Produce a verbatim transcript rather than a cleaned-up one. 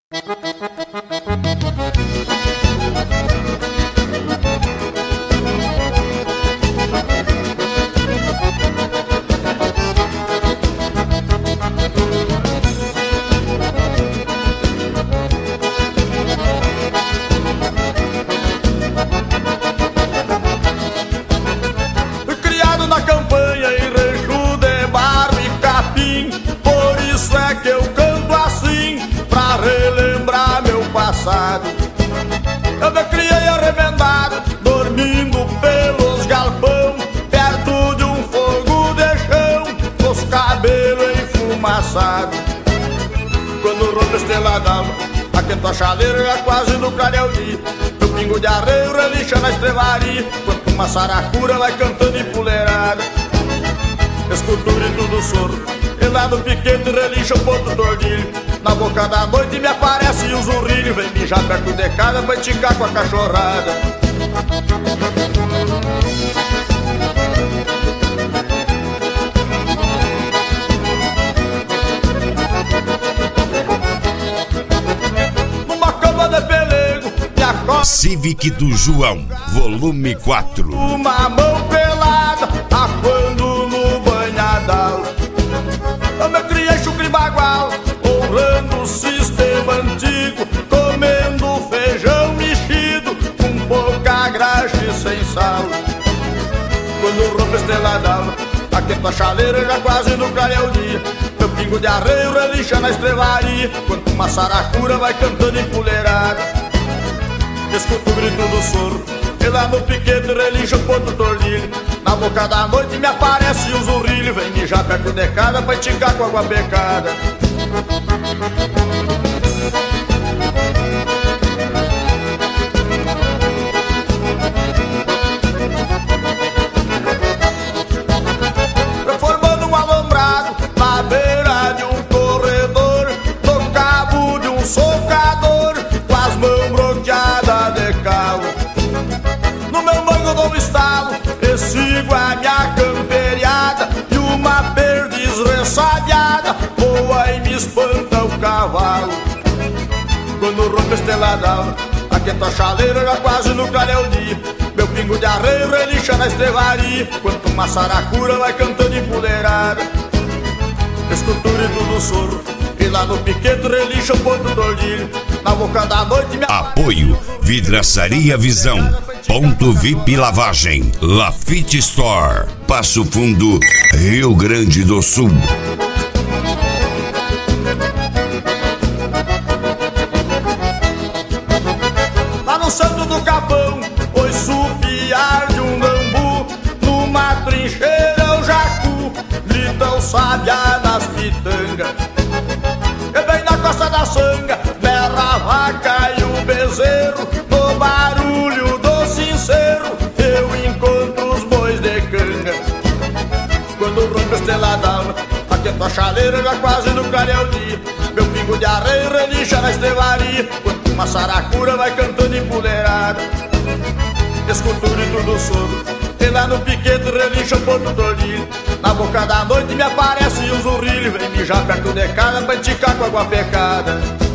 Eu me criei arremendado, dormindo pelos galpão, perto de um fogo de chão, com os cabelos enfumaçados. Quando rompe a estrela d'alva, aquenta a chaleira já quase no clareio dia. Meu pingo de arreio relincha na estrevaria, quando uma saracura vai cantando empoleirada. Escuto o grito do soro, e lá no piquete relincha o ponto tordilho. Na boca da noite me aparece o zurrilho, vem mijar perto de casa, vai ticar com a cachorrada. Numa cama de pelego, me acorda Civic do João, volume quatro. uma mão pelada, aquando no banhadal. Eu me criei chucre bagual, honrando o sistema antigo, comendo feijão mexido, com pouca graxa e sem sal. Quando rompe a estrela d'alva, aquenta a chaleira já quase no clareio dia. Meu pingo de arreio relincha na estrevaria, quando uma saracura vai cantando empoleirada. Escuto o grito do soro, e lá no piquete relincha o ponto tordilho. Na boca da noite me aparece o zurrilho, vem mijar perto de casa pra esticar com água becada. Formando um alambrado na beira de um corredor, no cabo de um socador, com as mãos bloqueadas de calo. No meu mango dou um estalo, e sigo a minha camperiada, e uma perdiz ressabiada voa e me espanta o cavalo. Quando rompe a estrela d'alva, aquenta a chaleira já quase no clareio dia. Meu pingo de arreio relincha na estrevaria, quando uma saracura vai cantando empoleirada. Escuto o grito do soro, e lá no piquete relincha o ponto tordilho. Na boca da noite me Apoio Vidraçaria Visão, Ponto V I P Lavagem, Lafite Store, Passo Fundo, Rio Grande do Sul. Lá no Santo do Capão, oi supiar de um bambu, numa trincheira o jacu, grita o sabiá nas pitangas. E bem na costa da sanga, berra a vaca e o bezerro, no barulho do sincero, eu encontro os bois de canga. Quando rompe a estrela d'alva, aquenta a chaleira já quase no clareio dia. Meu pingo de arreio relincha na estrevaria, quando uma saracura vai cantando empoleirada. Escuto o grito do soro, e lá no piquete relincha o ponto tordilho. Na boca da noite me aparece um zurrilho, vem mijar perto de casa pra esticar com água pecada.